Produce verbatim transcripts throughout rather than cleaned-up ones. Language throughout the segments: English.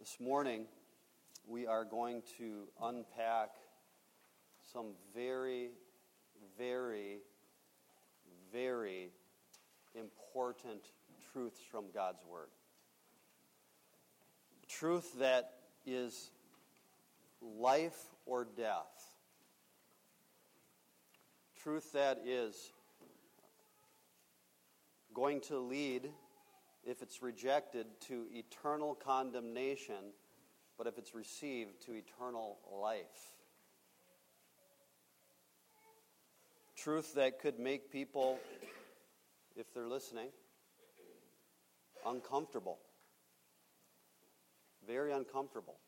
This morning, we are going to unpack some very, very, very important truths from God's Word. Truth that is life or death. Truth that is going to lead, if it's rejected, to eternal condemnation, but if it's received, to eternal life. Truth that could make people, if they're listening, uncomfortable. Very uncomfortable.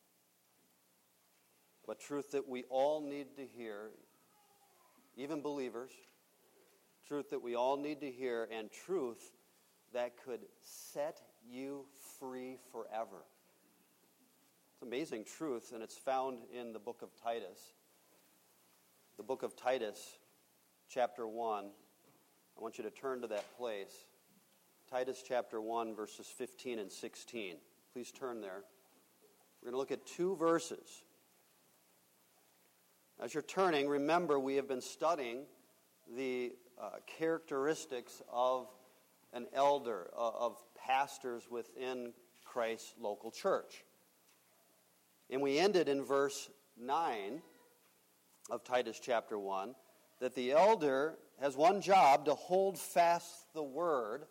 But truth that we all need to hear, even believers. Truth that we all need to hear, and truth that could set you free forever. It's amazing truth, and it's found in the book of Titus. The book of Titus, chapter one. I want you to turn to that place. Titus chapter one, verses fifteen and sixteen. Please turn there. We're going to look at two verses. As you're turning, remember we have been studying the uh, characteristics of an elder, uh, of pastors within Christ's local church. And we ended in verse nine of Titus chapter one, that the elder has one job: to hold fast the word,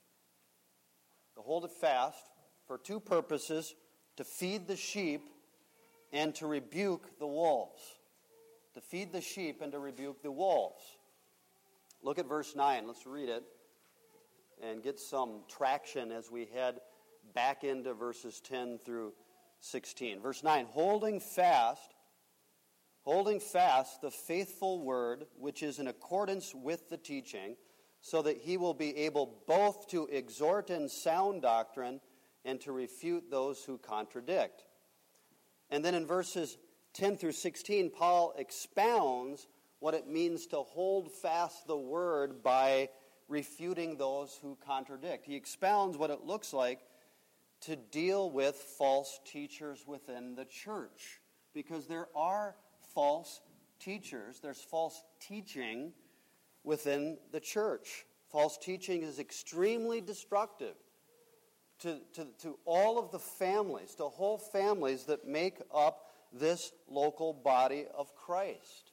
to hold it fast for two purposes: to feed the sheep and to rebuke the wolves. To feed the sheep and to rebuke the wolves. Look at verse nine. Let's read it and get some traction as we head back into verses ten through sixteen. Verse nine, holding fast, holding fast the faithful word which is in accordance with the teaching, so that he will be able both to exhort in sound doctrine and to refute those who contradict. And then in verses ten through sixteen, Paul expounds what it means to hold fast the word by refuting those who contradict. He expounds what it looks like to deal with false teachers within the church. Because there are false teachers, there's false teaching within the church. False teaching is extremely destructive to, to, to all of the families, to whole families that make up this local body of Christ.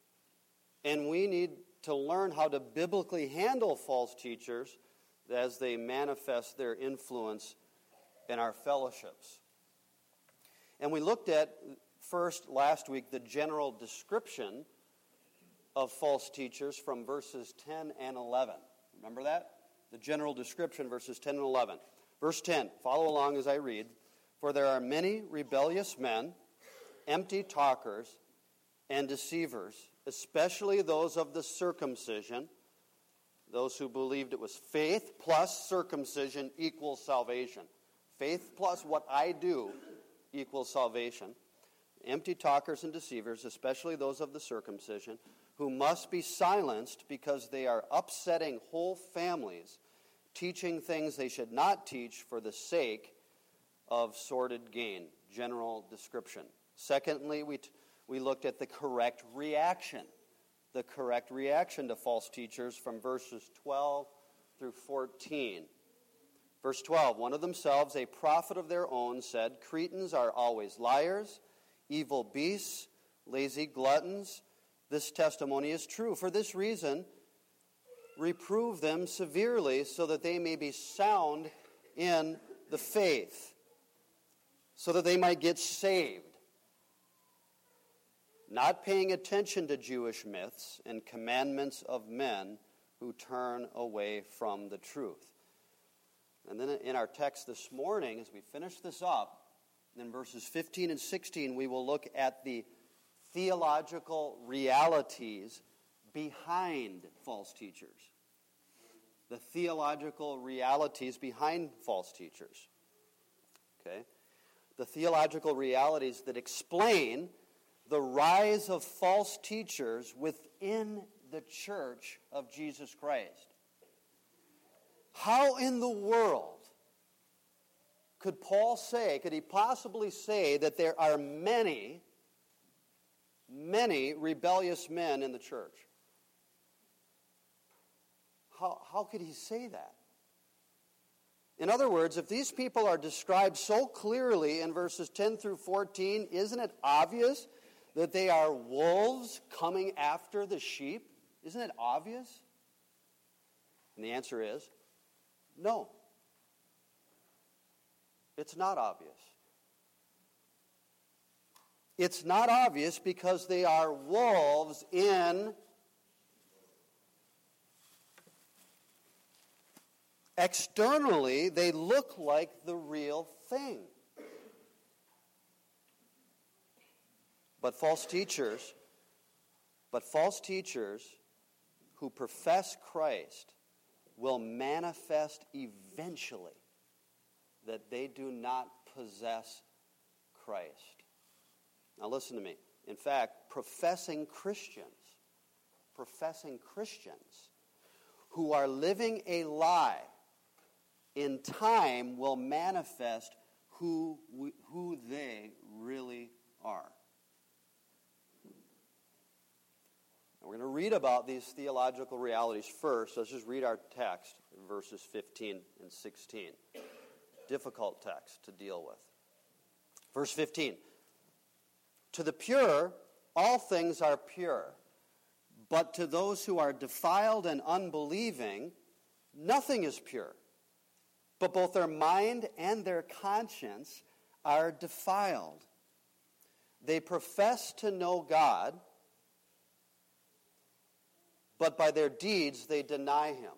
And we need to learn how to biblically handle false teachers as they manifest their influence in our fellowships. And we looked at first last week the general description of false teachers from verses ten and eleven. Remember that? The general description, verses ten and eleven. Verse ten, follow along as I read. For there are many rebellious men, empty talkers, and deceivers, especially those of the circumcision, those who believed it was faith plus circumcision equals salvation. Faith plus what I do equals salvation. Empty talkers and deceivers, especially those of the circumcision, who must be silenced because they are upsetting whole families, teaching things they should not teach for the sake of sordid gain. General description. Secondly, we t- we looked at the correct reaction. The correct reaction to false teachers from verses twelve through fourteen. Verse twelve, one of themselves, a prophet of their own, said, Cretans are always liars, evil beasts, lazy gluttons. This testimony is true. For this reason, reprove them severely so that they may be sound in the faith, so that they might get saved, not paying attention to Jewish myths and commandments of men who turn away from the truth. And then in our text this morning, as we finish this up, in verses fifteen and sixteen, we will look at the theological realities behind false teachers. The theological realities behind false teachers. Okay? The theological realities that explain the rise of false teachers within the church of Jesus Christ. How in the world could Paul say, could he possibly say that there are many, many rebellious men in the church? How, how could he say that? In other words, if these people are described so clearly in verses ten through fourteen, isn't it obvious that they are wolves coming after the sheep? Isn't it obvious? And the answer is no. It's not obvious. It's not obvious because they are wolves in externally, they look like the real thing. But false teachers, but false teachers who profess Christ will manifest eventually that they do not possess Christ. Now listen to me. In fact, professing Christians, professing Christians who are living a lie in time will manifest who we, who they really are. And we're going to read about these theological realities first. Let's just read our text, verses fifteen and sixteen. Difficult text to deal with. Verse fifteen. To the pure, all things are pure, but to those who are defiled and unbelieving, nothing is pure. But both their mind and their conscience are defiled. They profess to know God, but by their deeds they deny him,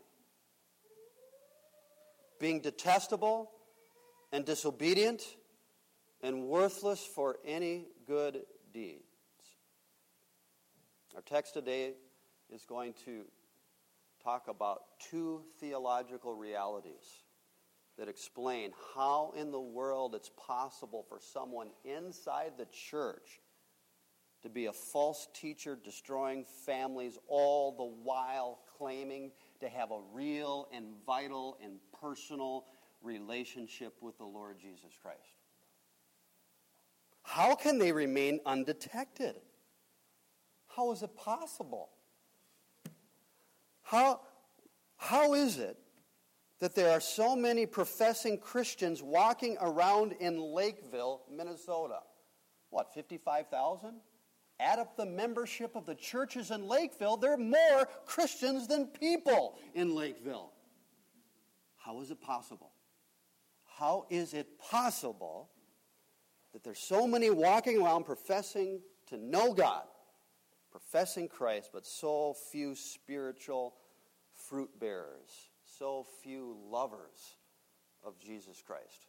being detestable and disobedient and worthless for any good deeds. Our text today is going to talk about two theological realities that explain how in the world it's possible for someone inside the church to be a false teacher destroying families, all the while claiming to have a real and vital and personal relationship with the Lord Jesus Christ. How can they remain undetected? How is it possible? How, how is it that there are so many professing Christians walking around in Lakeville, Minnesota? What, fifty-five thousand? Add up the membership of the churches in Lakeville, there are more Christians than people in Lakeville. How is it possible? How is it possible that there's so many walking around professing to know God, professing Christ, but so few spiritual fruit bearers, so few lovers of Jesus Christ?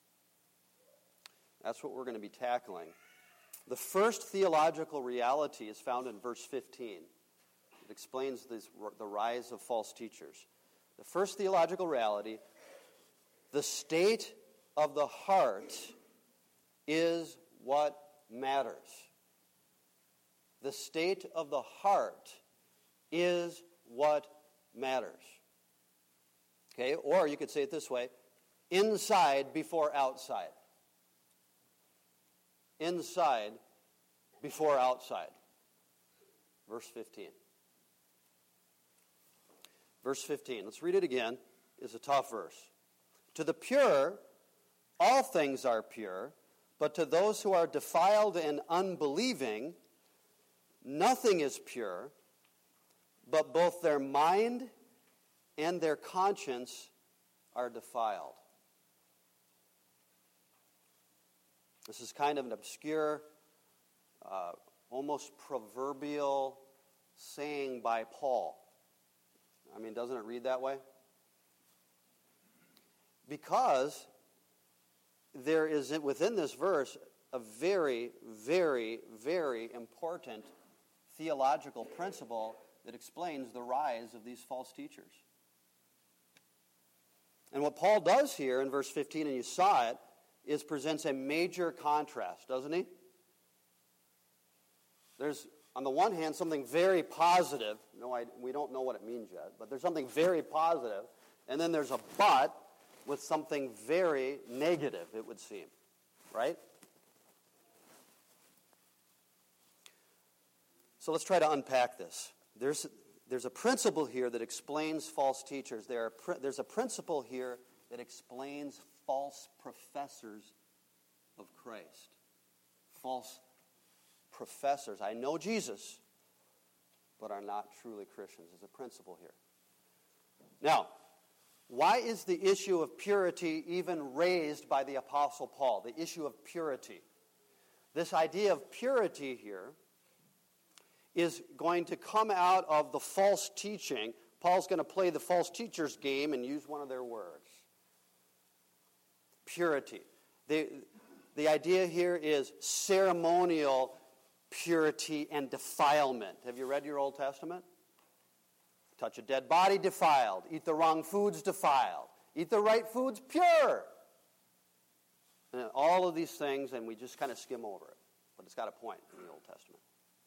That's what we're going to be tackling. The first theological reality is found in verse fifteen. It explains this, the rise of false teachers. The first theological reality, the state of the heart is what matters. The state of the heart is what matters. Okay, or you could say it this way, inside before outside. Inside before outside. Verse fifteen. Verse fifteen, let's read it again. It's a tough verse. To the pure, all things are pure, but to those who are defiled and unbelieving, nothing is pure, but both their mind and their conscience are defiled. This is kind of an obscure, uh, almost proverbial saying by Paul. I mean, doesn't it read that way? Because there is within this verse a very, very, very important theological principle that explains the rise of these false teachers. And what Paul does here in verse fifteen, and you saw it, is presents a major contrast, doesn't he? There's, on the one hand, something very positive. No, I, we don't know what it means yet, but there's something very positive. And then there's a but with something very negative, it would seem, right? So let's try to unpack this. There's, there's a principle here that explains false teachers. There are, there's a principle here that explains false professors of Christ. False professors. I know Jesus, but are not truly Christians. There's a principle here. Now, why is the issue of purity even raised by the Apostle Paul? The issue of purity. This idea of purity here is going to come out of the false teaching. Paul's going to play the false teachers game and use one of their words. Purity. The, the idea here is ceremonial purity and defilement. Have you read your Old Testament? Touch a dead body, defiled. Eat the wrong foods, defiled. Eat the right foods, pure. And all of these things, and we just kind of skim over it. But it's got a point in the Old Testament.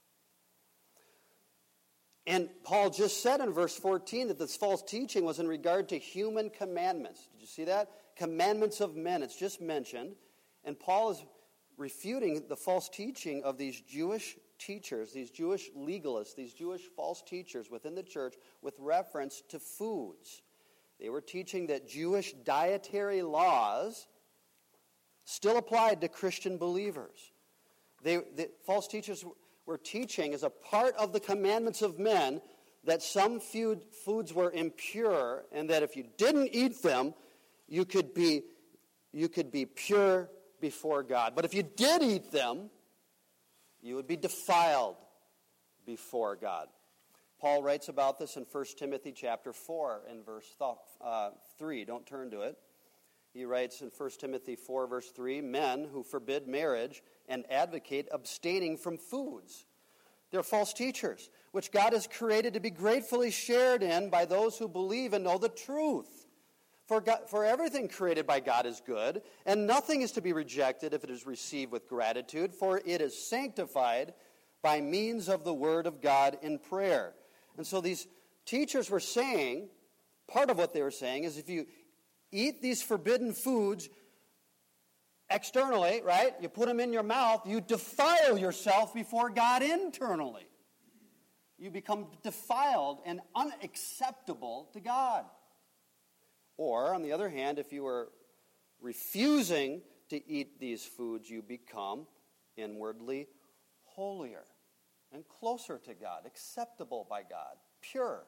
And Paul just said in verse fourteen that this false teaching was in regard to human commandments. Did you see that? Commandments of men. It's just mentioned. And Paul is refuting the false teaching of these Jewish teachers, these Jewish legalists, these Jewish false teachers within the church with reference to foods. They were teaching that Jewish dietary laws still applied to Christian believers. They, the false teachers were teaching as a part of the commandments of men that some food, foods were impure and that if you didn't eat them, you could be, you could be pure before God. But if you did eat them, you would be defiled before God. Paul writes about this in First Timothy chapter four and verse uh, three. Don't turn to it. He writes in First Timothy four, verse three, men who forbid marriage and advocate abstaining from foods. They're false teachers, which God has created to be gratefully shared in by those who believe and know the truth. For, God, for everything created by God is good, and nothing is to be rejected if it is received with gratitude, for it is sanctified by means of the word of God in prayer. And so these teachers were saying, part of what they were saying is if you eat these forbidden foods externally, right, you put them in your mouth, you defile yourself before God internally. You become defiled and unacceptable to God. Or, on the other hand, if you are refusing to eat these foods, you become inwardly holier and closer to God, acceptable by God, pure.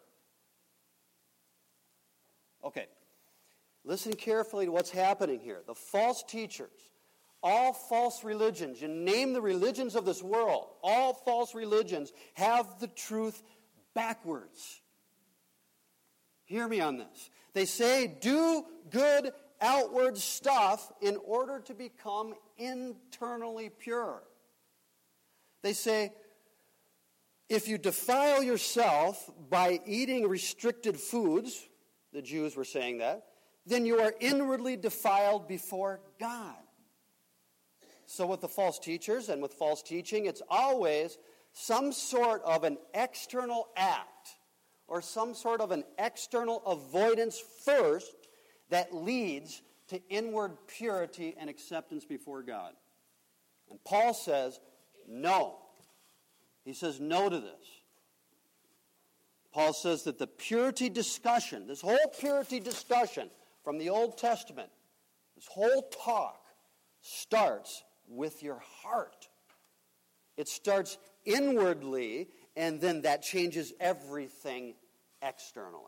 Okay, listen carefully to what's happening here. The false teachers, all false religions, you name the religions of this world, all false religions have the truth backwards. Hear me on this. They say, do good outward stuff in order to become internally pure. They say, if you defile yourself by eating restricted foods, the Jews were saying that, then you are inwardly defiled before God. So with the false teachers and with false teaching, it's always some sort of an external act or some sort of an external avoidance first that leads to inward purity and acceptance before God. And Paul says, no. He says no to this. Paul says that the purity discussion, this whole purity discussion from the Old Testament, this whole talk starts with your heart. It starts inwardly, and then that changes everything externally.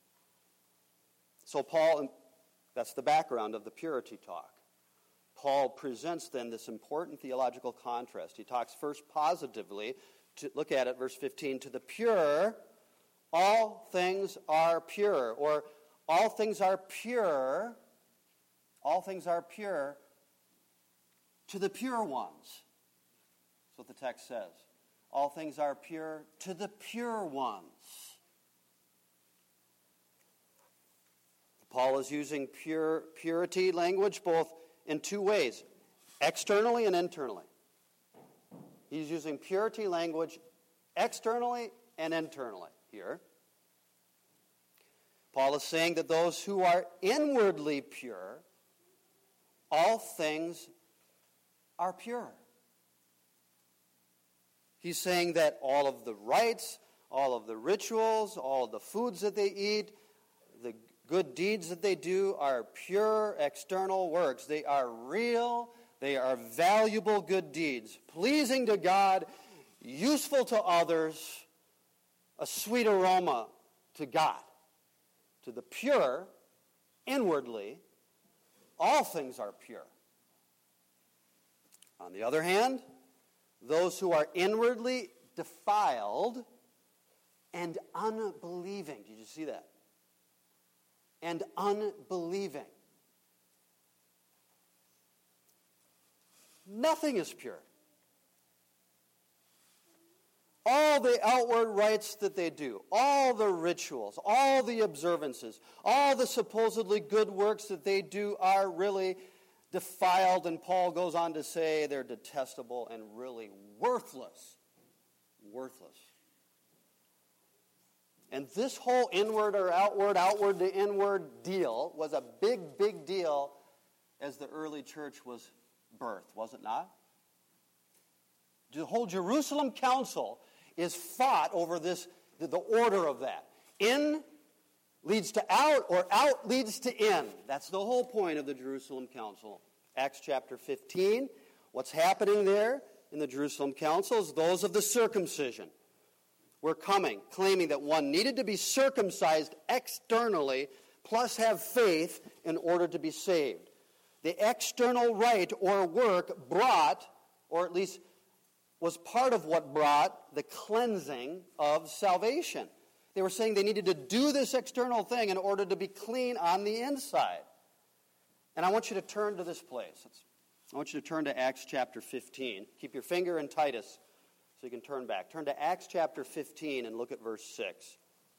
So Paul, that's the background of the purity talk. Paul presents then this important theological contrast. He talks first positively, to look at it, verse fifteen, to the pure, all things are pure, or all things are pure, all things are pure to the pure ones. That's what the text says. All things are pure to the pure ones. Paul is using pure purity language both in two ways, externally and internally. He's using purity language externally and internally here. Paul is saying that those who are inwardly pure, all things are pure. He's saying that all of the rites, all of the rituals, all of the foods that they eat, the good deeds that they do are pure external works. They are real, they are valuable good deeds, pleasing to God, useful to others, a sweet aroma to God. To the pure, inwardly, all things are pure. On the other hand, those who are inwardly defiled and unbelieving. Did you see that? And unbelieving. Nothing is pure. All the outward rites that they do, all the rituals, all the observances, all the supposedly good works that they do are really defiled, and Paul goes on to say they're detestable and really worthless. Worthless. And this whole inward or outward, outward to inward deal was a big, big deal as the early church was birthed, was it not? The whole Jerusalem council is fought over this, the, the order of that. In leads to out, or out leads to in. That's the whole point of the Jerusalem Council. Acts chapter fifteen, what's happening there in the Jerusalem Council is those of the circumcision were coming, claiming that one needed to be circumcised externally, plus have faith in order to be saved. The external rite or work brought, or at least was part of what brought the cleansing of salvation. They were saying they needed to do this external thing in order to be clean on the inside. And I want you to turn to this place. It's, I want you to turn to Acts chapter fifteen. Keep your finger in Titus so you can turn back. Turn to Acts chapter fifteen and look at verse six.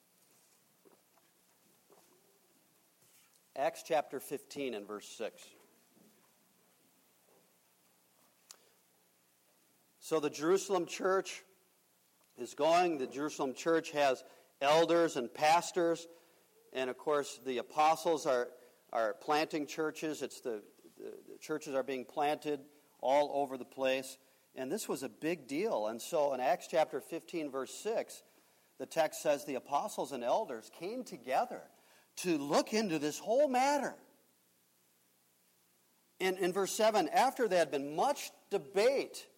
Acts chapter fifteen and verse six. So the Jerusalem church is going. The Jerusalem church has elders and pastors. And, of course, the apostles are, are planting churches. It's the, the, the churches are being planted all over the place. And this was a big deal. And so in Acts chapter fifteen, verse six, the text says the apostles and elders came together to look into this whole matter. In, in verse seven, after there had been much debate,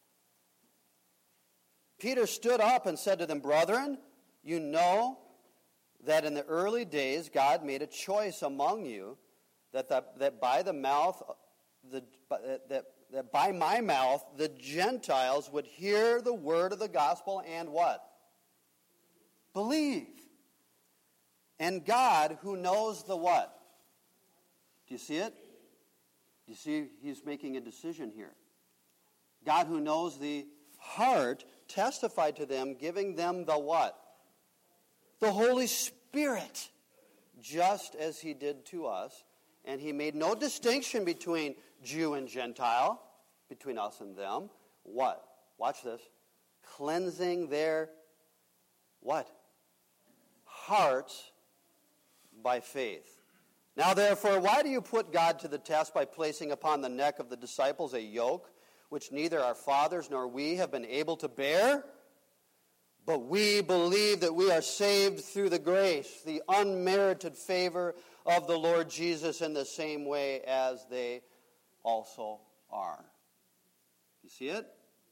Peter stood up and said to them, "Brethren, you know that in the early days God made a choice among you that, the, that by the mouth, the, that, that by my mouth the Gentiles would hear the word of the gospel and what? Believe. And God, who knows the what? Do you see it? You see, he's making a decision here. God, who knows the heart, testified to them, giving them the what? The Holy Spirit, just as he did to us. And he made no distinction between Jew and Gentile, between us and them. What? Watch this. Cleansing their what? Hearts by faith. Now therefore, why do you put God to the test by placing upon the neck of the disciples a yoke which neither our fathers nor we have been able to bear? But we believe that we are saved through the grace, the unmerited favor of the Lord Jesus in the same way as they also are. You see it?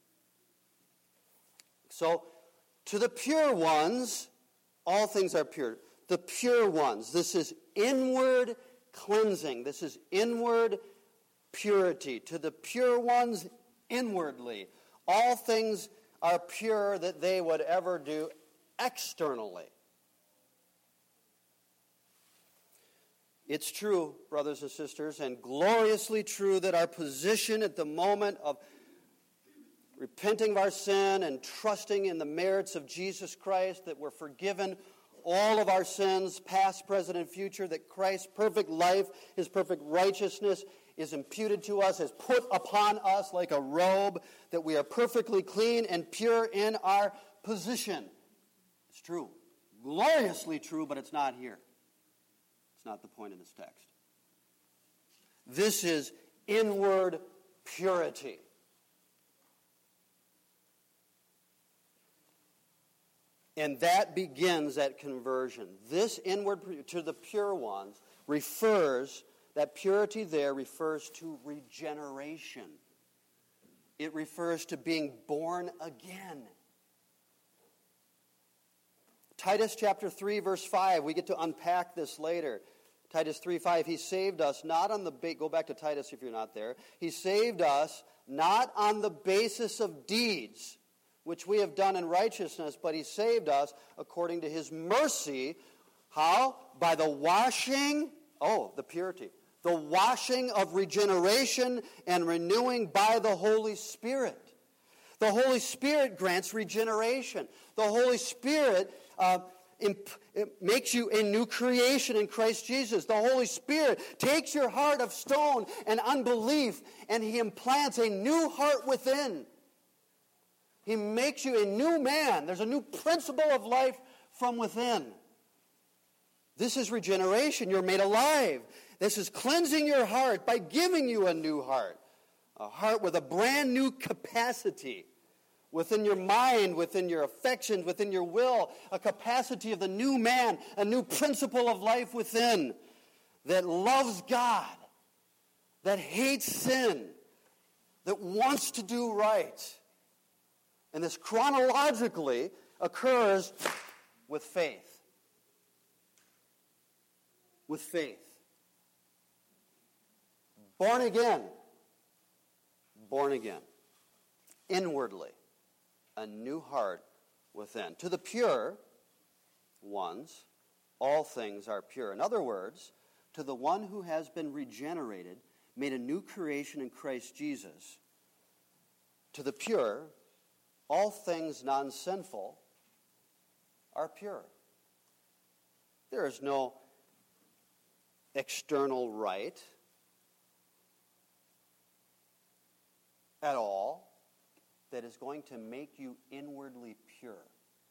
So, to the pure ones, all things are pure. The pure ones. This is inward cleansing. This is inward purity. To the pure ones, inwardly. All things are pure that they would ever do externally. It's true, brothers and sisters, and gloriously true that our position at the moment of repenting of our sin and trusting in the merits of Jesus Christ, that we're forgiven all of our sins, past, present, and future, that Christ's perfect life, his perfect righteousness is imputed to us, is put upon us like a robe, that we are perfectly clean and pure in our position. It's true. Gloriously true, but it's not here. not the point of this text. This is inward purity. And that begins at conversion. This inward, to the pure ones, refers, that purity there refers to regeneration. It refers to being born again. Titus chapter three, verse five, we get to unpack this later. Titus three five, he saved us not on the, ba- go back to Titus if you're not there. He saved us not on the basis of deeds, which we have done in righteousness, but he saved us according to his mercy. How? By the washing, oh, the purity. The washing of regeneration and renewing by the Holy Spirit. The Holy Spirit grants regeneration. The Holy Spirit uh, imp- it makes you a new creation in Christ Jesus. The Holy Spirit takes your heart of stone and unbelief, and he implants a new heart within. He makes you a new man. There's a new principle of life from within. This is regeneration. You're made alive. This is cleansing your heart by giving you a new heart. A heart with a brand new capacity within your mind, within your affections, within your will. A capacity of the new man, a new principle of life within that loves God, that hates sin, that wants to do right. And this chronologically occurs with faith. With faith. Born again. Born again. Inwardly. A new heart within. To the pure ones, all things are pure. In other words, to the one who has been regenerated, made a new creation in Christ Jesus, to the pure, all things non-sinful are pure. There is no external rite at all that is going to make you inwardly pure.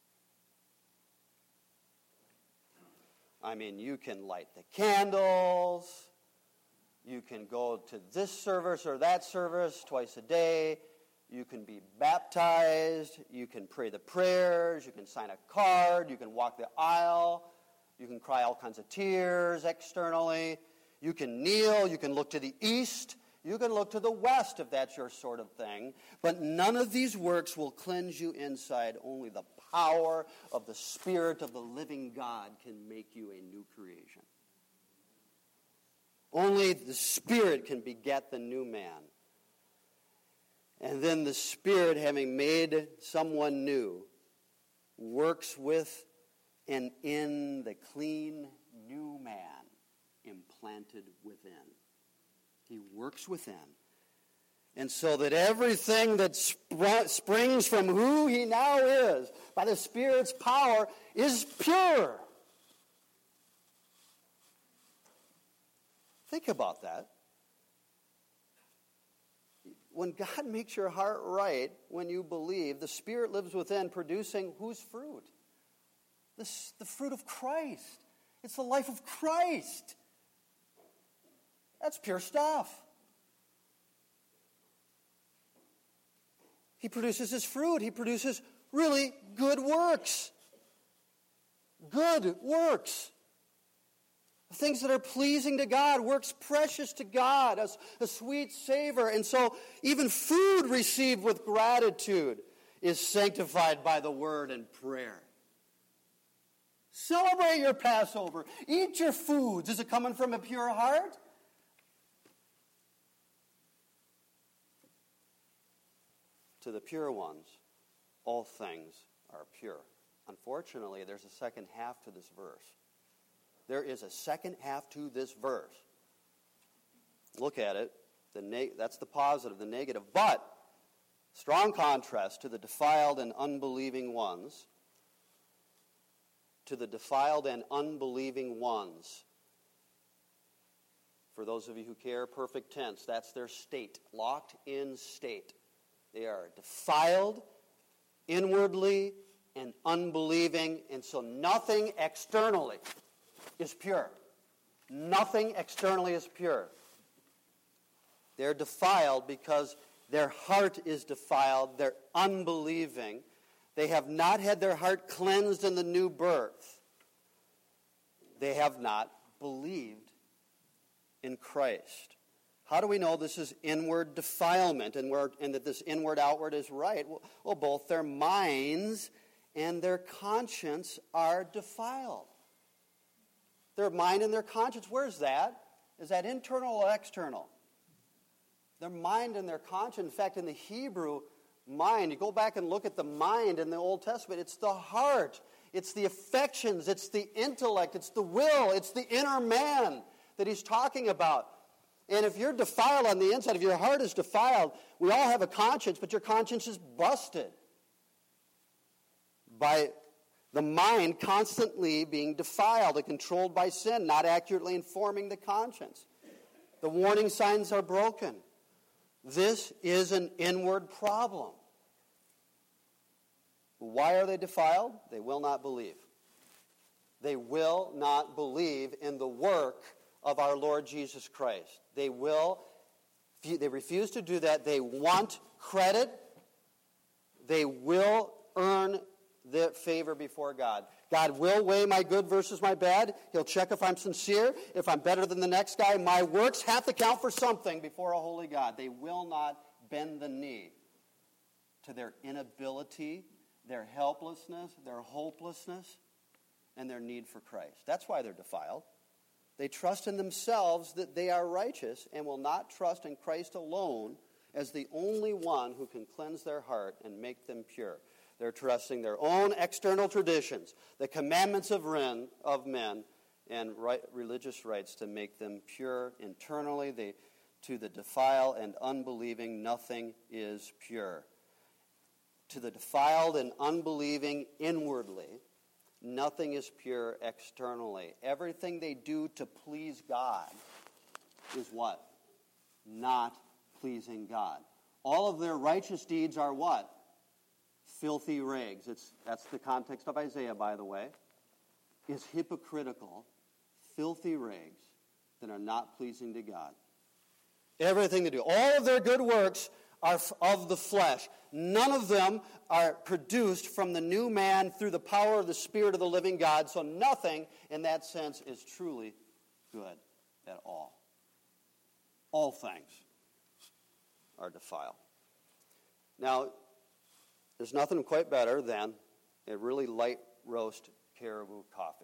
I mean, you can light the candles, you can go to this service or that service twice a day, you can be baptized, you can pray the prayers, you can sign a card, you can walk the aisle, you can cry all kinds of tears externally, you can kneel, you can look to the east, you can look to the west if that's your sort of thing. But none of these works will cleanse you inside. Only the power of the Spirit of the living God can make you a new creation. Only the Spirit can beget the new man. And then the Spirit, having made someone new, works with and in the clean new man implanted within. He works within. And so that everything that spr- springs from who he now is, by the Spirit's power, is pure. Think about that. When God makes your heart right, when you believe, the Spirit lives within, producing whose fruit? The, the fruit of Christ. It's the life of Christ. That's pure stuff. He produces his fruit. He produces really good works. Good works. Things that are pleasing to God, works precious to God, a, a sweet savor. And so even food received with gratitude is sanctified by the word and prayer. Celebrate your Passover. Eat your foods. Is it coming from a pure heart? To the pure ones, all things are pure. Unfortunately, there's a second half to this verse. There is a second half to this verse. Look at it. The neg- that's the positive, the negative. But, strong contrast to the defiled and unbelieving ones. To the defiled and unbelieving ones. For those of you who care, perfect tense, that's their state, locked in state. They are defiled inwardly and unbelieving, and so nothing externally is pure. Nothing externally is pure. They're defiled because their heart is defiled. They're unbelieving. They have not had their heart cleansed in the new birth. They have not believed in Christ. How do we know this is inward defilement and, we're, and that this inward-outward is right? Well, well, both their minds and their conscience are defiled. Their mind and their conscience, where's that? Is that internal or external? Their mind and their conscience. In fact, in the Hebrew mind, you go back and look at the mind in the Old Testament, it's the heart, it's the affections, it's the intellect, it's the will, it's the inner man that he's talking about. And if you're defiled on the inside, if your heart is defiled, we all have a conscience, but your conscience is busted by the mind constantly being defiled and controlled by sin, not accurately informing the conscience. The warning signs are broken. This is an inward problem. Why are they defiled? They will not believe. They will not believe in the work of our Lord Jesus Christ. They will, they refuse to do that. They want credit. They will earn the favor before God. God will weigh my good versus my bad. He'll check if I'm sincere, if I'm better than the next guy. My works have to count for something before a holy God. They will not bend the knee to their inability, their helplessness, their hopelessness, and their need for Christ. That's why they're defiled. They trust in themselves that they are righteous and will not trust in Christ alone as the only one who can cleanse their heart and make them pure. They're trusting their own external traditions, the commandments of men, of men and right, religious rites to make them pure internally. They, to the defiled and unbelieving, nothing is pure. To the defiled and unbelieving inwardly, nothing is pure externally. Everything they do to please God is what? Not pleasing God. All of their righteous deeds are what? Filthy rags. It's, that's the context of Isaiah, by the way. Is hypocritical, filthy rags that are not pleasing to God. Everything they do. All of their good works are of the flesh. None of them are produced from the new man through the power of the Spirit of the living God, so nothing in that sense is truly good at all. All things are defiled. Now, there's nothing quite better than a really light roast caribou coffee.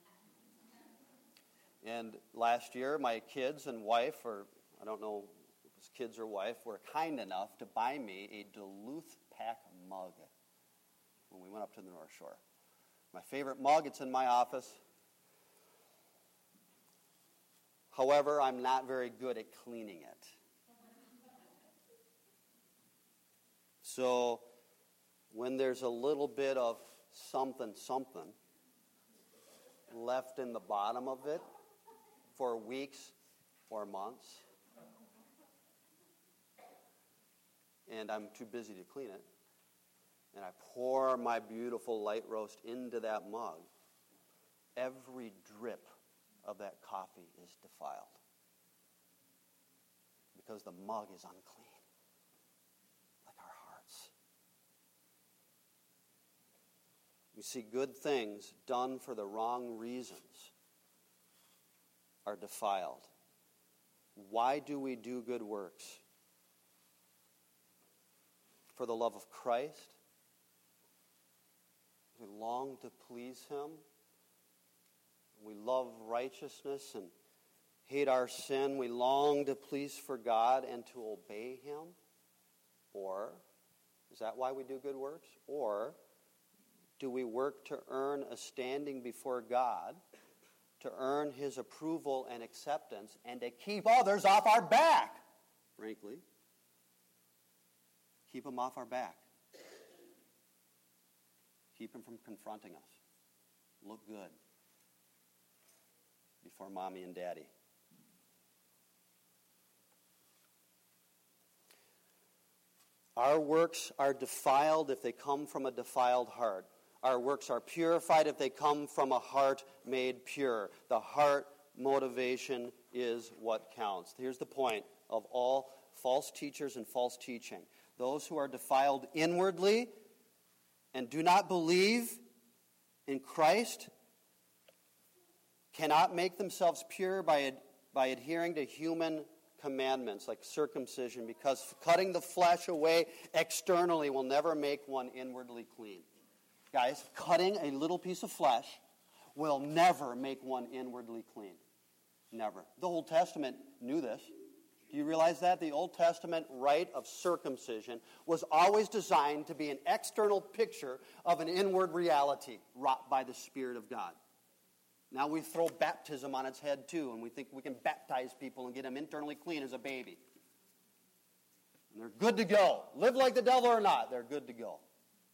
And last year, my kids and wife, or I don't know if it was kids or wife, were kind enough to buy me a Duluth Pack mug when we went up to the North Shore. My favorite mug, it's in my office. However, I'm not very good at cleaning it. So when there's a little bit of something, something left in the bottom of it for weeks or months, and I'm too busy to clean it, and I pour my beautiful light roast into that mug, every drip of that coffee is defiled because the mug is unclean. You see, good things done for the wrong reasons are defiled. Why do we do good works? For the love of Christ? We long to please Him. We love righteousness and hate our sin. We long to please for God and to obey Him. Or, is that why we do good works? Or, do we work to earn a standing before God, to earn His approval and acceptance, and to keep others off our back, frankly? Keep them off our back. Keep them from confronting us. Look good before mommy and daddy. Our works are defiled if they come from a defiled heart. Our works are purified if they come from a heart made pure. The heart motivation is what counts. Here's the point of all false teachers and false teaching. Those who are defiled inwardly and do not believe in Christ cannot make themselves pure by, ad- by adhering to human commandments like circumcision, because cutting the flesh away externally will never make one inwardly clean. Guys, cutting a little piece of flesh will never make one inwardly clean. Never. The Old Testament knew this. Do you realize that? The Old Testament rite of circumcision was always designed to be an external picture of an inward reality wrought by the Spirit of God. Now we throw baptism on its head too, and we think we can baptize people and get them internally clean as a baby. And they're good to go. Live like the devil or not, they're good to go.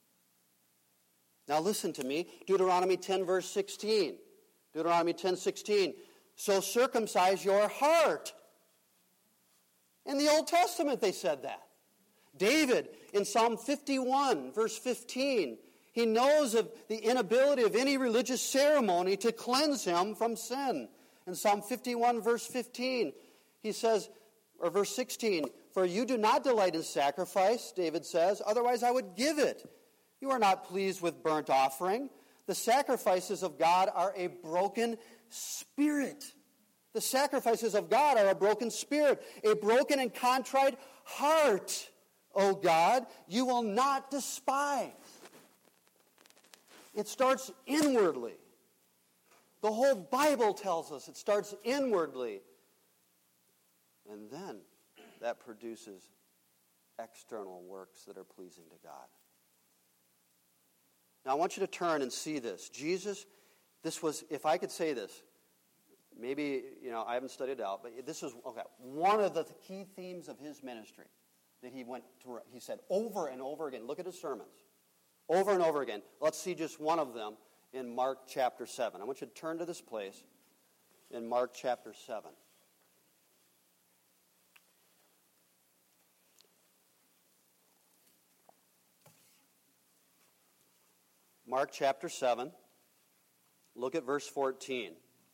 Now listen to me. Deuteronomy ten, verse sixteen. Deuteronomy ten, sixteen. So circumcise your heart. In the Old Testament they said that. David in Psalm fifty-one, verse fifteen, he knows of the inability of any religious ceremony to cleanse him from sin. In Psalm fifty-one, verse fifteen, he says, or verse sixteen, for you do not delight in sacrifice, David says, otherwise I would give it. You are not pleased with burnt offering. The sacrifices of God are a broken spirit. The sacrifices of God are a broken spirit, a broken and contrite heart, O God, you will not despise. It starts inwardly. The whole Bible tells us it starts inwardly. And then that produces external works that are pleasing to God. Now I want you to turn and see this. Jesus, this was, if I could say this, maybe, you know, I haven't studied it out, but this is, okay, one of the key themes of his ministry that he went to, he said over and over again. Look at his sermons. Over and over again. Let's see just one of them in Mark chapter seven. I want you to turn to this place in Mark chapter seven. Mark chapter seven. Look at verse fourteen.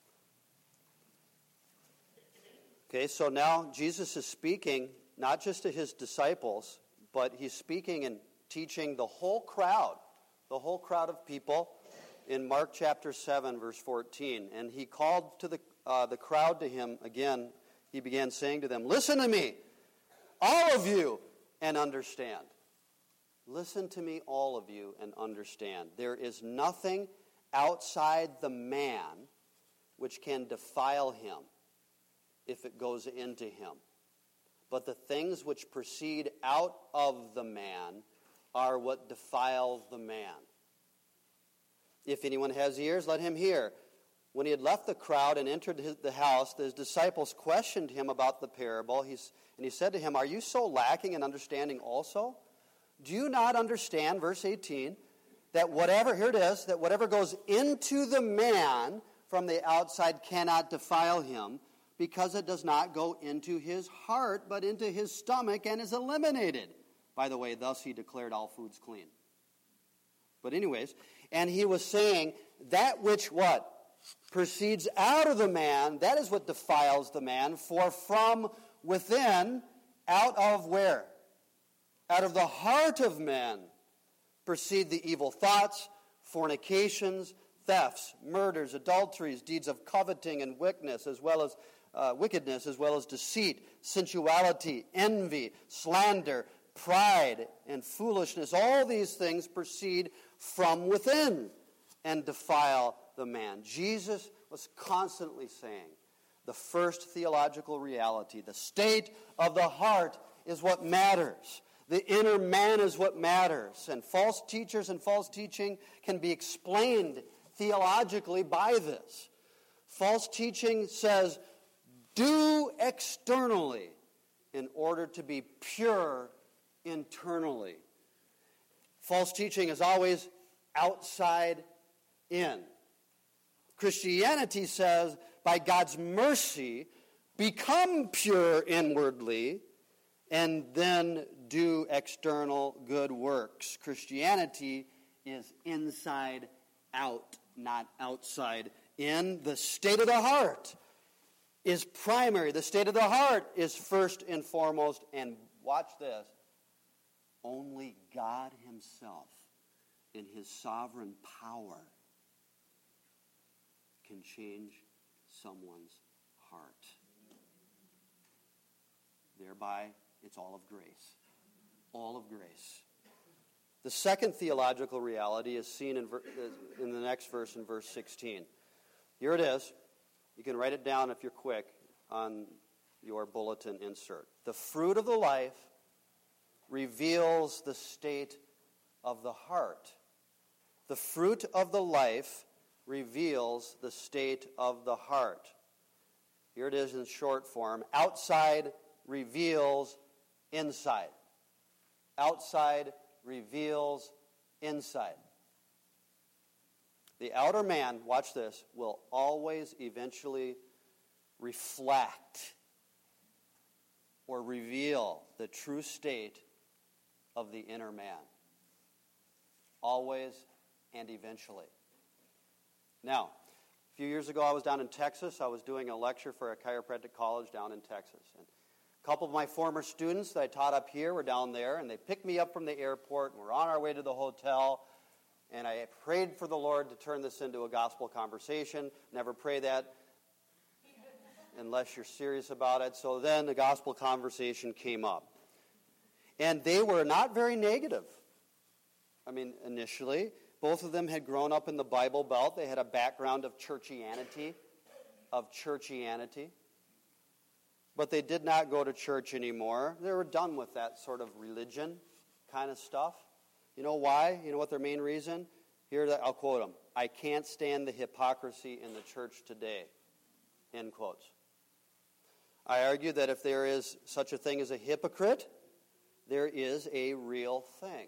Okay, so now Jesus is speaking not just to his disciples, but he's speaking and teaching the whole crowd, the whole crowd of people in Mark chapter seven, verse fourteen. And he called to the, uh, the crowd to him again. He began saying to them, listen to me, all of you, and understand. Listen to me, all of you, and understand. There is nothing outside the man which can defile him if it goes into him. But the things which proceed out of the man are what defile the man. If anyone has ears, let him hear. When he had left the crowd and entered his, the house, his disciples questioned him about the parable. He's, and he said to him, are you so lacking in understanding also? Do you not understand, verse eighteen, that whatever, here it is, that whatever goes into the man from the outside cannot defile him, because it does not go into his heart, but into his stomach and is eliminated. By the way, thus he declared all foods clean. But anyways, and he was saying, that which what? Proceeds out of the man, that is what defiles the man, for from within, out of where? Out of the heart of man proceed the evil thoughts, fornications, thefts, murders, adulteries, deeds of coveting and wickedness, as well as uh, wickedness, as well as deceit, sensuality, envy, slander, pride, and foolishness. All these things proceed from within and defile the man. Jesus was constantly saying the first theological reality, the state of the heart is what matters. The inner man is what matters. And false teachers and false teaching can be explained theologically by this. False teaching says, do externally in order to be pure internally. False teaching is always outside in. Christianity says, by God's mercy, become pure inwardly and then do external good works. Christianity is inside out, not outside in. The state of the heart is primary. The state of the heart is first and foremost. And watch this. Only God himself, in his sovereign power, can change someone's heart. Thereby, it's all of grace. All of grace. The second theological reality is seen in, ver- in the next verse, in verse sixteen. Here it is. You can write it down if you're quick on your bulletin insert. The fruit of the life reveals the state of the heart. The fruit of the life reveals the state of the heart. Here it is in short form. Outside reveals inside. Outside reveals inside. The outer man, watch this, will always eventually reflect or reveal the true state of the inner man. Always and eventually. Now, a few years ago I was down in Texas. I was doing a lecture for a chiropractic college down in Texas. And a couple of my former students that I taught up here were down there, and they picked me up from the airport, and we're on our way to the hotel. And I prayed for the Lord to turn this into a gospel conversation. Never pray that unless you're serious about it. So then the gospel conversation came up. And they were not very negative. I mean, initially, both of them had grown up in the Bible Belt. They had a background of churchianity, of churchianity. But they did not go to church anymore. They were done with that sort of religion kind of stuff. You know why? You know what their main reason? Here, I'll quote them. I can't stand the hypocrisy in the church today. End quotes. I argue that if there is such a thing as a hypocrite, there is a real thing.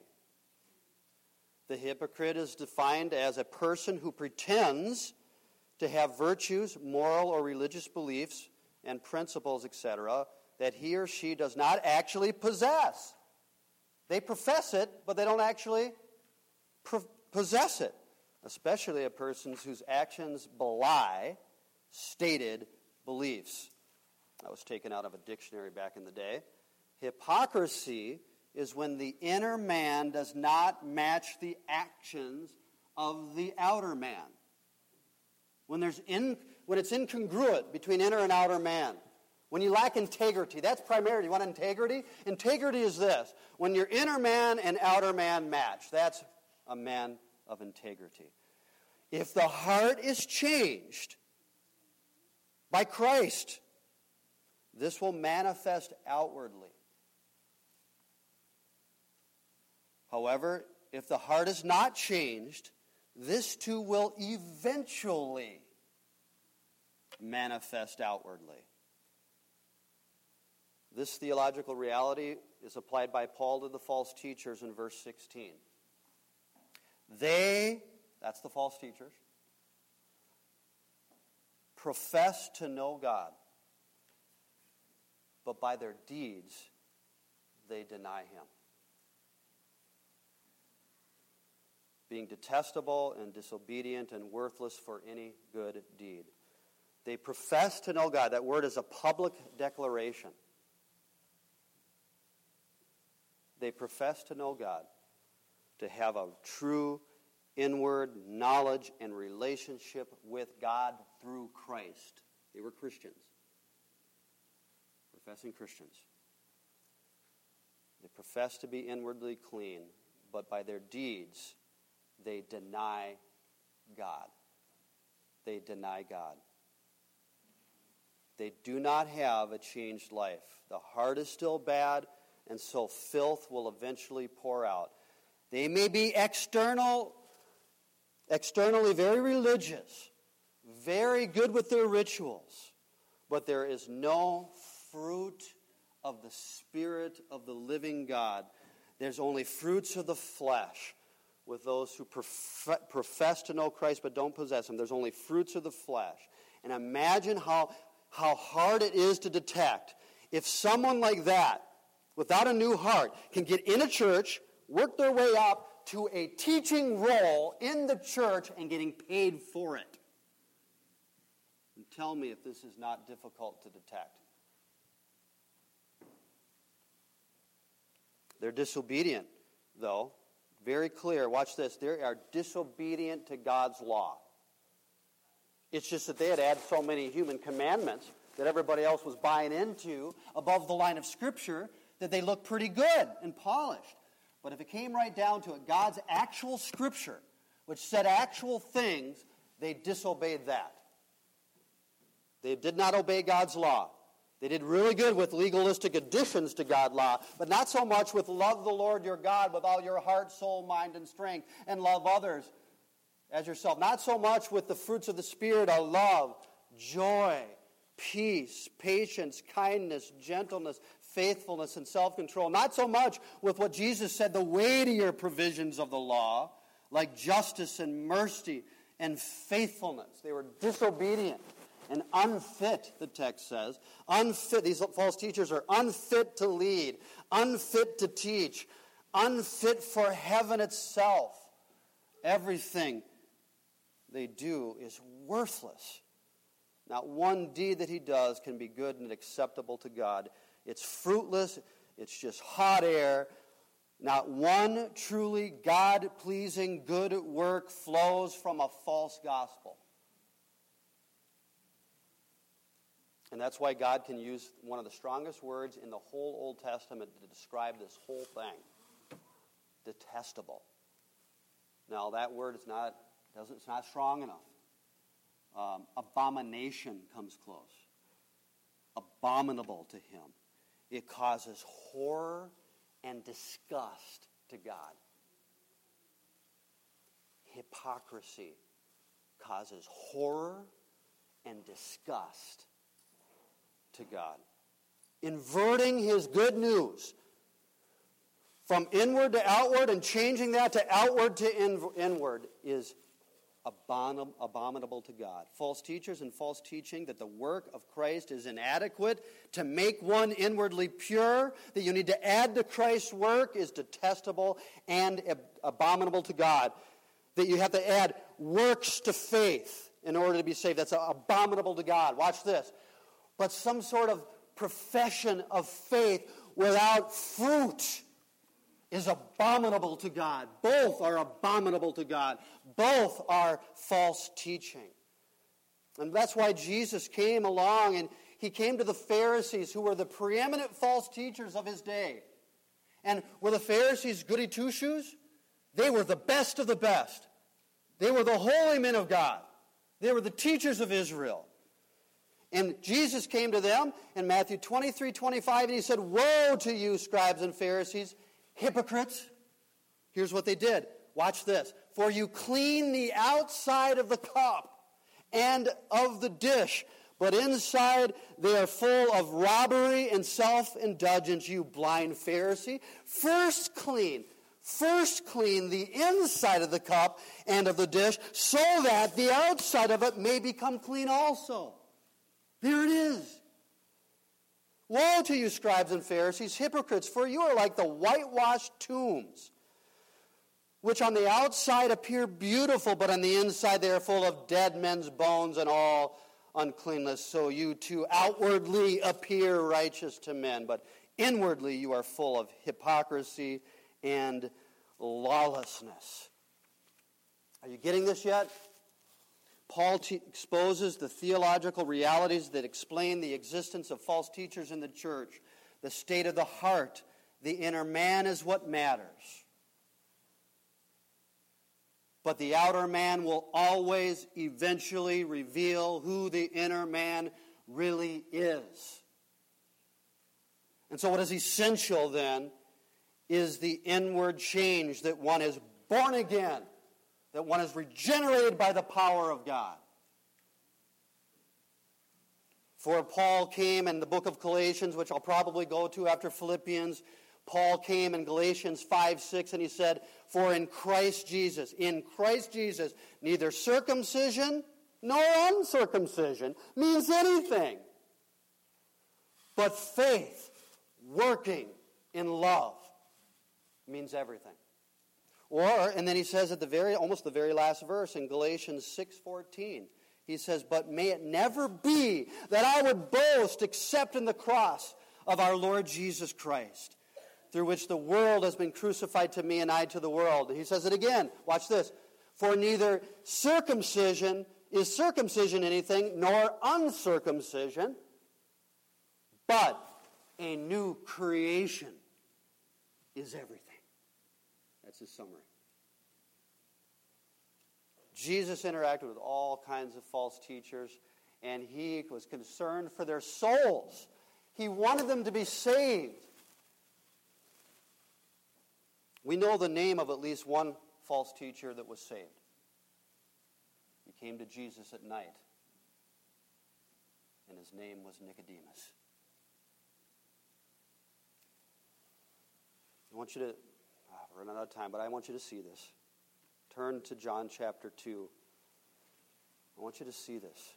The hypocrite is defined as a person who pretends to have virtues, moral or religious beliefs, and principles, et cetera, that he or she does not actually possess. They profess it, but they don't actually pro- possess it, especially a person whose actions belie stated beliefs. That was taken out of a dictionary back in the day. Hypocrisy is when the inner man does not match the actions of the outer man. When there's in, when it's incongruent between inner and outer man. When you lack integrity, that's primarily. You want integrity? Integrity is this. When your inner man and outer man match, that's a man of integrity. If the heart is changed by Christ, this will manifest outwardly. However, if the heart is not changed, this too will eventually manifest outwardly. This theological reality is applied by Paul to the false teachers in verse sixteen. They, that's the false teachers, profess to know God, but by their deeds they deny him. Being detestable and disobedient and worthless for any good deed. They profess to know God. That word is a public declaration. They profess to know God, to have a true inward knowledge and relationship with God through Christ. They were Christians, professing Christians. They profess to be inwardly clean, but by their deeds, they deny God. They deny God. They do not have a changed life. The heart is still bad, and so filth will eventually pour out. They may be external, externally very religious, very good with their rituals, but there is no fruit of the Spirit of the living God. There's only fruits of the flesh with those who prof- profess to know Christ but don't possess him. There's only fruits of the flesh. And imagine how, how hard it is to detect if someone like that, without a new heart, can get in a church, work their way up to a teaching role in the church and getting paid for it. tell me if this is not difficult to detect. They're disobedient, though. Very clear. Watch this. They are disobedient to God's law. It's just that they had added so many human commandments that everybody else was buying into above the line of Scripture that they looked pretty good and polished. But if it came right down to it, God's actual Scripture, which said actual things, they disobeyed that. They did not obey God's law. They did really good with legalistic additions to God's law, but not so much with love the Lord your God with all your heart, soul, mind, and strength, and love others as yourself. Not so much with the fruits of the Spirit of love, joy, peace, patience, kindness, gentleness, faithfulness, and self-control. Not so much with what Jesus said, the weightier provisions of the law, like justice and mercy and faithfulness. They were disobedient and unfit, the text says. Unfit. These false teachers are unfit to lead, unfit to teach, unfit for heaven itself. Everything they do is worthless. Not one deed that he does can be good and acceptable to God. It's fruitless. It's just hot air. Not one truly God-pleasing good work flows from a false gospel. And that's why God can use one of the strongest words in the whole Old Testament to describe this whole thing. Detestable. Now, that word is not, doesn't, it's not strong enough. Um, abomination comes close. Abominable to him. It causes horror and disgust to God. Hypocrisy causes horror and disgust to God. Inverting his good news from inward to outward and changing that to outward to in- inward is abomin- abominable to God. False teachers and false teaching that the work of Christ is inadequate to make one inwardly pure, that you need to add to Christ's work, is detestable and ab- abominable to God. That you have to add works to faith in order to be saved. That's abominable to God. Watch this. But some sort of profession of faith without fruit is abominable to God. Both are abominable to God. Both are false teaching. And that's why Jesus came along, and he came to the Pharisees, who were the preeminent false teachers of his day. And were the Pharisees goody two-shoes? They were the best of the best. They were the holy men of God. They were the teachers of Israel. And Jesus came to them in Matthew twenty-three twenty-five, and he said, "Woe to you, scribes and Pharisees, hypocrites." Here's what they did. Watch this. "For you clean the outside of the cup and of the dish, but inside they are full of robbery and self-indulgence, you blind Pharisee. First clean, first clean the inside of the cup and of the dish, so that the outside of it may become clean also." There it is. "Woe to you, scribes and Pharisees, hypocrites, for you are like the whitewashed tombs, which on the outside appear beautiful, but on the inside they are full of dead men's bones and all uncleanness. So you too outwardly appear righteous to men, but inwardly you are full of hypocrisy and lawlessness." Are you getting this yet? Paul te- exposes the theological realities that explain the existence of false teachers in the church. The state of the heart, the inner man is what matters. But the outer man will always eventually reveal who the inner man really is. And so what is essential then is the inward change, that one is born again, that one is regenerated by the power of God. For Paul came in the book of Galatians, which I'll probably go to after Philippians. Paul came in Galatians five six, and he said, "For in Christ Jesus, in Christ Jesus, neither circumcision nor uncircumcision means anything, but faith working in love means everything." Or, and then he says at the very, almost the very last verse in Galatians six fourteen, He says, but may it never be that I would boast except in the cross of our Lord Jesus Christ, through which the world has been crucified to me and I to the world. And he says it again. Watch this. For neither circumcision is circumcision anything, nor uncircumcision, but a new creation is everything. That's his summary. Jesus interacted with all kinds of false teachers, and he was concerned for their souls. He wanted them to be saved. We know the name of at least one false teacher that was saved. He came to Jesus at night, and his name was Nicodemus. I want you to, ah, we're running out of time, but I want you to see this. Turn to John chapter two. I want you to see this.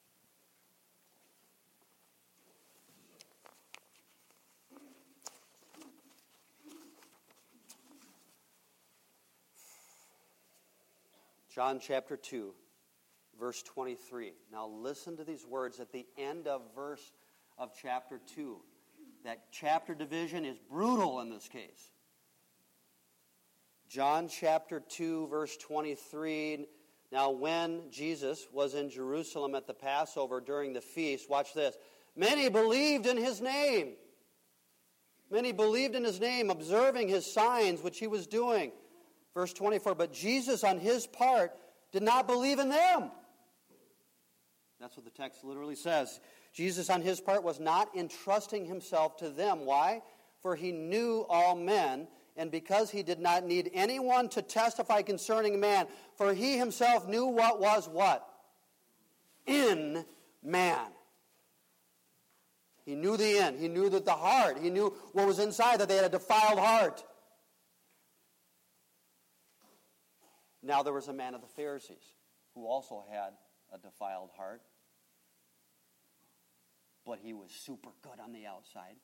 John chapter two, verse twenty-three. Now listen to these words at the end of verse of chapter two. That chapter division is brutal in this case. John chapter two, verse twenty-three. Now when Jesus was in Jerusalem at the Passover during the feast, watch this. Many believed in his name. Many believed in his name, observing his signs which he was doing. Verse twenty-four, but Jesus on his part did not believe in them. That's what the text literally says. Jesus on his part was not entrusting himself to them. Why? For he knew all men, and because he did not need anyone to testify concerning man, for he himself knew what was what? In man. He knew the end. He knew that the heart. He knew what was inside, that they had a defiled heart. Now there was a man of the Pharisees who also had a defiled heart, but he was super good on the outside,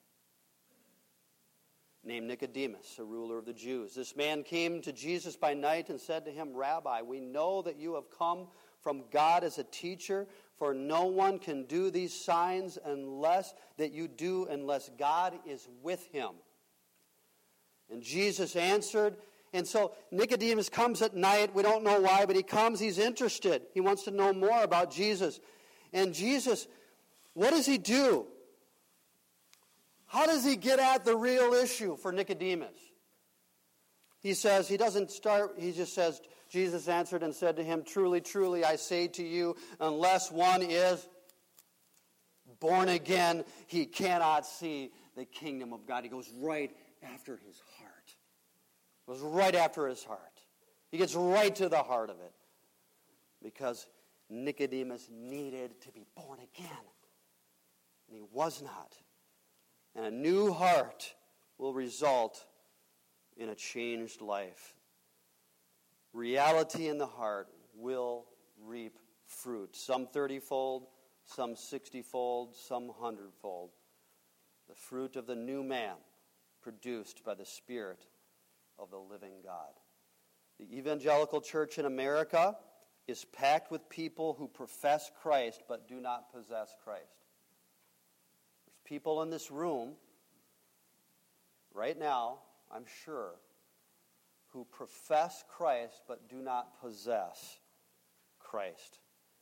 named Nicodemus, a ruler of the Jews. This man came to Jesus by night and said to him, Rabbi, we know that you have come from God as a teacher, for no one can do these signs unless that you do unless God is with him. And Jesus answered, and so Nicodemus comes at night. We don't know why, but he comes. He's interested. He wants to know more about Jesus. And Jesus, what does he do? How does he get at the real issue for Nicodemus? He says, he doesn't start, he just says, Jesus answered and said to him, truly, truly, I say to you, unless one is born again, he cannot see the kingdom of God. He goes right after his heart. Goes right after his heart. He gets right to the heart of it. Because Nicodemus needed to be born again. And he was not. And a new heart will result in a changed life. Reality in the heart will reap fruit. Some thirty-fold, some sixty-fold, some hundredfold. The fruit of the new man produced by the Spirit of the living God. The evangelical church in America is packed with people who profess Christ but do not possess Christ. There's people in this room right now, I'm sure, who profess Christ but do not possess Christ.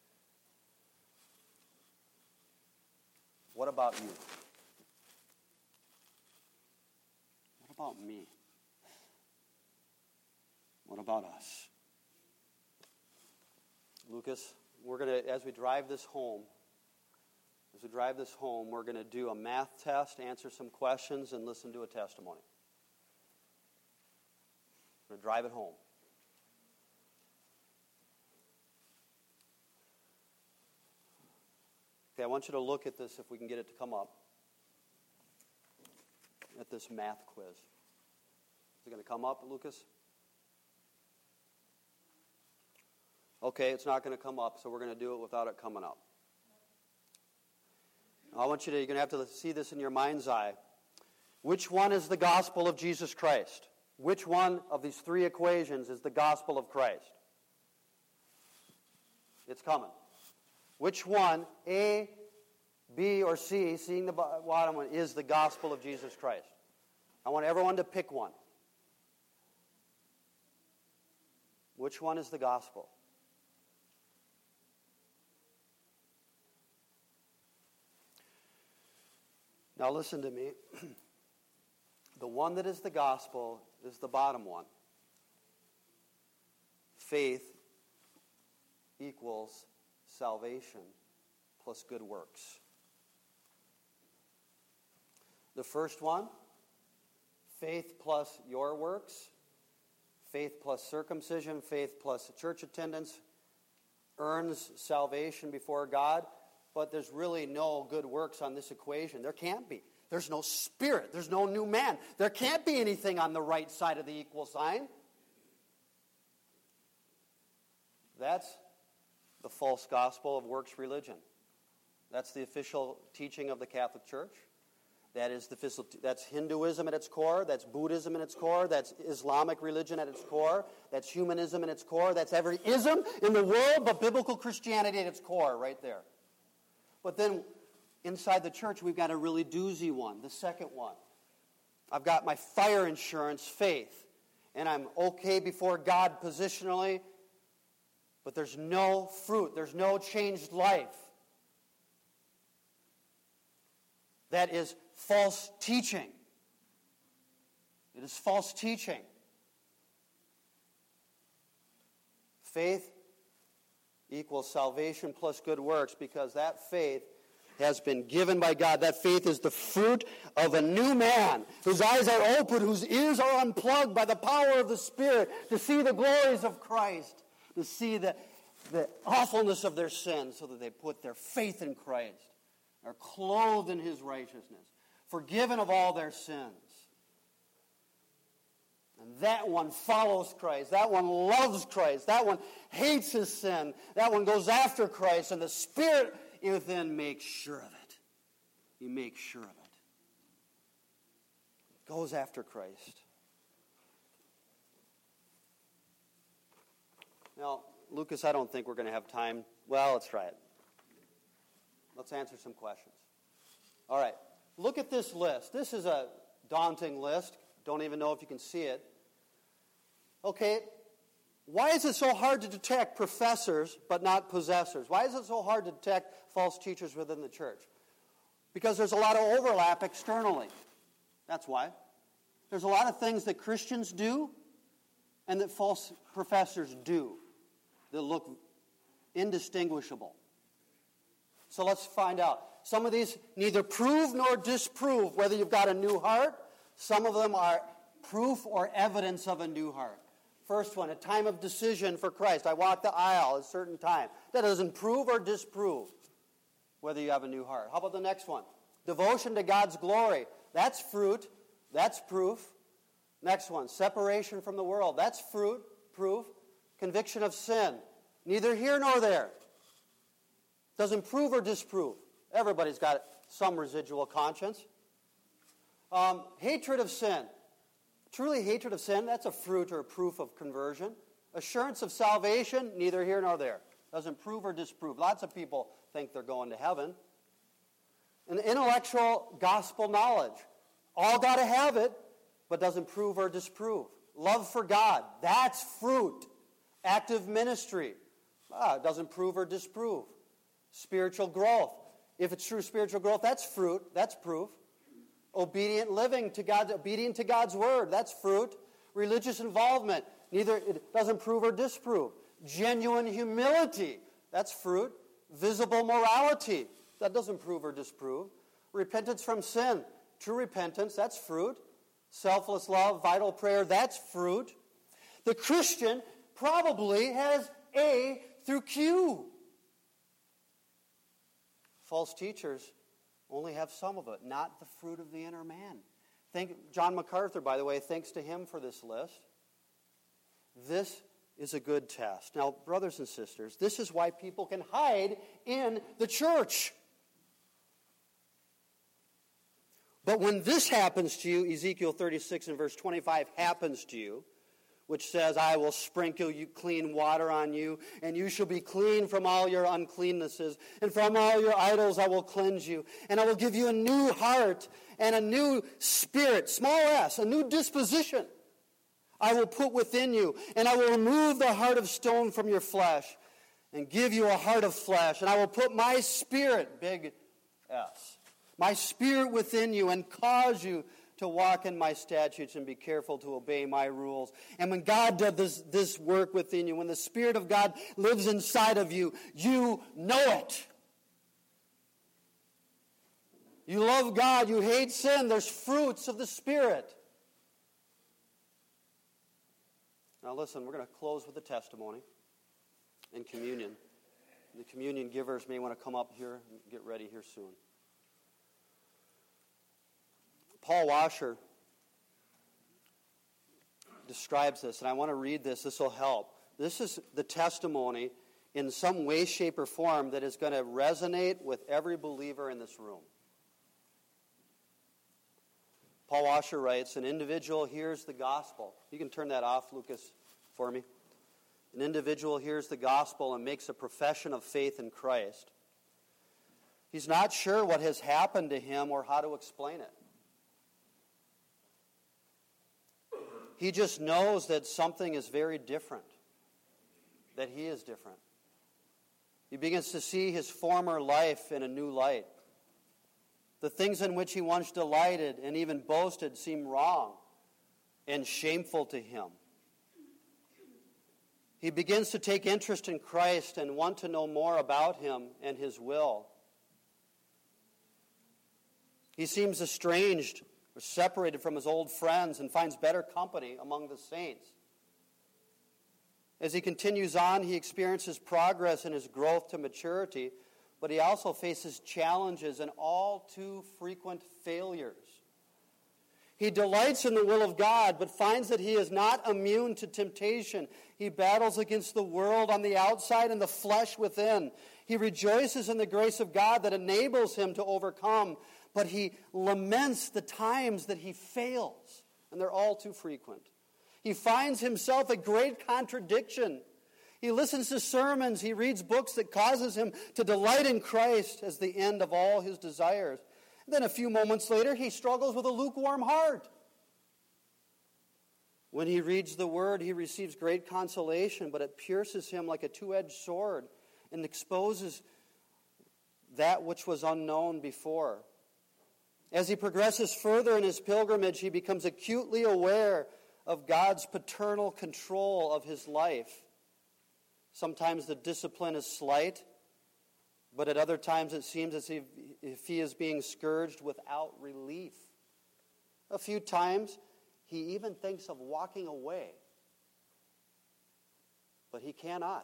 What about you? What about me? What about us? Lucas, we're going to, as we drive this home, as we drive this home, we're going to do a math test, answer some questions, and listen to a testimony. We're going to drive it home. Okay, I want you to look at this, if we can get it to come up, at this math quiz. Is it going to come up, Lucas? Okay, it's not going to come up, so we're going to do it without it coming up. I want you to, you're going to have to see this in your mind's eye. Which one is the gospel of Jesus Christ? Which one of these three equations is the gospel of Christ? It's coming. Which one, A, B, or C, seeing the bottom one, is the gospel of Jesus Christ? I want everyone to pick one. Which one is the gospel? Now listen to me. The one that is the gospel is the bottom one. Faith equals salvation plus good works. The first one, faith plus your works, faith plus circumcision, faith plus church attendance, earns salvation before God, but there's really no good works on this equation. There can't be. There's no spirit. There's no new man. There can't be anything on the right side of the equal sign. That's the false gospel of works religion. That's the official teaching of the Catholic Church. That is the official, that's Hinduism at its core. That's Buddhism at its core. That's Islamic religion at its core. That's humanism at its core. That's every ism in the world but biblical Christianity at its core, right there. But then inside the church, we've got a really doozy one, the second one. I've got my fire insurance faith, and I'm okay before God positionally, but there's no fruit. There's no changed life. That is false teaching. It is false teaching. Faith equals salvation plus good works, because that faith has been given by God. That faith is the fruit of a new man whose eyes are open, whose ears are unplugged by the power of the Spirit to see the glories of Christ, to see the, the awfulness of their sin, so that they put their faith in Christ, are clothed in his righteousness, forgiven of all their sins. And that one follows Christ. That one loves Christ. That one hates his sin. That one goes after Christ. And the Spirit within makes sure of it. He makes sure of it. Goes after Christ. Now, Lucas, I don't think we're going to have time. Well, let's try it. Let's answer some questions. All right. Look at this list. This is a daunting list. Don't even know if you can see it. Okay, why is it so hard to detect professors but not possessors? Why is it so hard to detect false teachers within the church? Because there's a lot of overlap externally. That's why. There's a lot of things that Christians do and that false professors do that look indistinguishable. So let's find out. Some of these neither prove nor disprove whether you've got a new heart. Some of them are proof or evidence of a new heart. First one, a time of decision for Christ. I walk the aisle at a certain time. That doesn't prove or disprove whether you have a new heart. How about the next one? Devotion to God's glory. That's fruit. That's proof. Next one, separation from the world. That's fruit, proof. Conviction of sin. Neither here nor there. Doesn't prove or disprove. Everybody's got some residual conscience. Um, hatred of sin. Truly hatred of sin, that's a fruit or a proof of conversion. Assurance of salvation, neither here nor there. Doesn't prove or disprove. Lots of people think they're going to heaven. And intellectual gospel knowledge. All got to have it, but doesn't prove or disprove. Love for God, that's fruit. Active ministry, ah, doesn't prove or disprove. Spiritual growth. If it's true spiritual growth, that's fruit, that's proof. Obedient living to God, obedient to God's word, that's fruit. Religious involvement, neither it doesn't prove or disprove. Genuine humility, that's fruit. Visible morality, that doesn't prove or disprove. Repentance from sin, true repentance, that's fruit. Selfless love, vital prayer, that's fruit. The Christian probably has A through Q. False teachers only have some of it, not the fruit of the inner man. Think, John MacArthur, by the way, thanks to him for this list. This is a good test. Now, brothers and sisters, this is why people can hide in the church. But when this happens to you, Ezekiel thirty-six and verse twenty-five happens to you, which says, I will sprinkle you clean water on you, and you shall be clean from all your uncleannesses, and from all your idols I will cleanse you, and I will give you a new heart and a new spirit, small s, a new disposition I will put within you, and I will remove the heart of stone from your flesh and give you a heart of flesh, and I will put my spirit, big S, my spirit within you and cause you to walk in my statutes and be careful to obey my rules. And when God does this, this work within you, when the Spirit of God lives inside of you, you know it. You love God, you hate sin, there's fruits of the Spirit. Now listen, we're going to close with a testimony and communion. The communion givers may want to come up here and get ready here soon. Paul Washer describes this, and I want to read this. This will help. This is the testimony in some way, shape, or form that is going to resonate with every believer in this room. Paul Washer writes, an individual hears the gospel. You can turn that off, Lucas, for me. An individual hears the gospel and makes a profession of faith in Christ. He's not sure what has happened to him or how to explain it. He just knows that something is very different, that he is different. He begins to see his former life in a new light. The things in which he once delighted and even boasted seem wrong and shameful to him. He begins to take interest in Christ and want to know more about him and his will. He seems estranged or separated from his old friends and finds better company among the saints. As he continues on, he experiences progress in his growth to maturity, but he also faces challenges and all too frequent failures. He delights in the will of God, but finds that he is not immune to temptation. He battles against the world on the outside and the flesh within. He rejoices in the grace of God that enables him to overcome, but he laments the times that he fails, and they're all too frequent. He finds himself a great contradiction. He listens to sermons, he reads books that causes him to delight in Christ as the end of all his desires. Then a few moments later, he struggles with a lukewarm heart. When he reads the Word, he receives great consolation, but it pierces him like a two-edged sword and exposes that which was unknown before. As he progresses further in his pilgrimage, he becomes acutely aware of God's paternal control of his life. Sometimes the discipline is slight, but at other times it seems as if, if he is being scourged without relief. A few times he even thinks of walking away, but he cannot.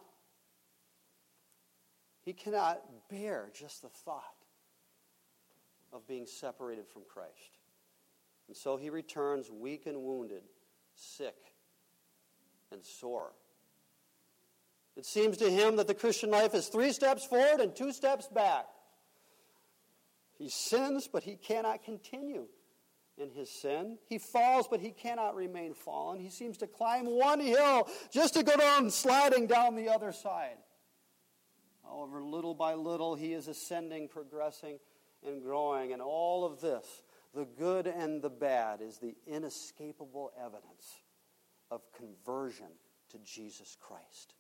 He cannot bear just the thought of being separated from Christ. And so he returns weak and wounded, sick and sore. It seems to him that the Christian life is three steps forward and two steps back. He sins, but he cannot continue in his sin. He falls, but he cannot remain fallen. He seems to climb one hill just to go down sliding down the other side. However, little by little, he is ascending, progressing, and growing. And all of this, the good and the bad, is the inescapable evidence of conversion to Jesus Christ.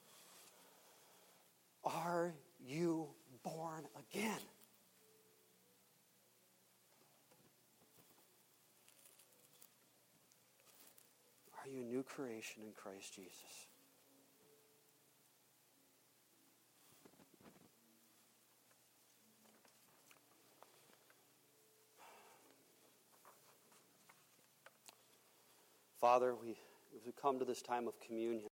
Are you born again? Are you a new creation in Christ Jesus? Father, we, as we come to this time of communion,